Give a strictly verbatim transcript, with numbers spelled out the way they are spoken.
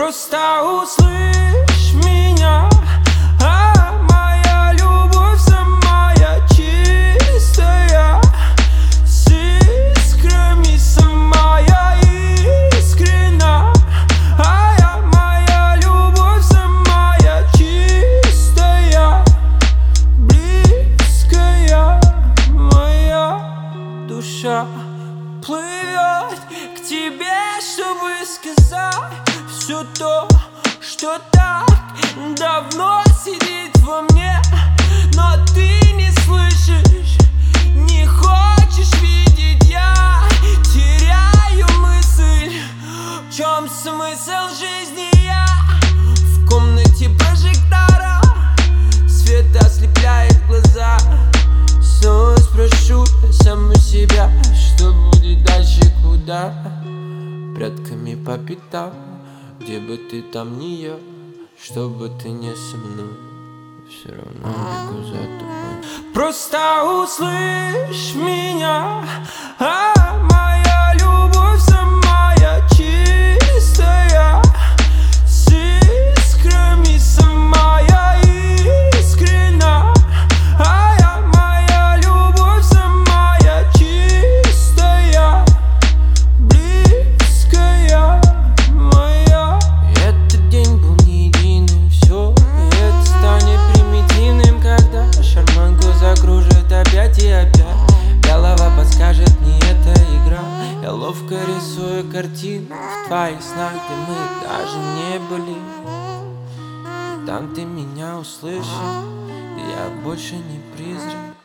Просто услышь меня, а моя любовь самая чистая, с искрами самая искренна. А я, моя любовь самая чистая, близкая, моя душа плывет к тебе, чтобы сказать все то, что так давно сидит во мне. Но ты не слышишь, не хочешь видеть. Я теряю мысль, в чем смысл жизни. Я в комнате прожектора, свет ослепляет глаза. Снова спрошу я саму себя, что будет дальше, куда? Прядками по пятам, где бы ты там ни я, что бы ты не со мной, все равно бегу за тобой. Просто услышь меня, а моя любовь самая чистая, с искрами самая искренна. А я, моя любовь самая чистая, близкая, моя. Этот день был не единым, все это станет примитивным, когда шарманку закружит опять и опять. Голова подскажет, не эта игра. Я ловко рисую картину в твоих снах, где мы даже не были. И там ты меня услышишь, и я больше не призрак.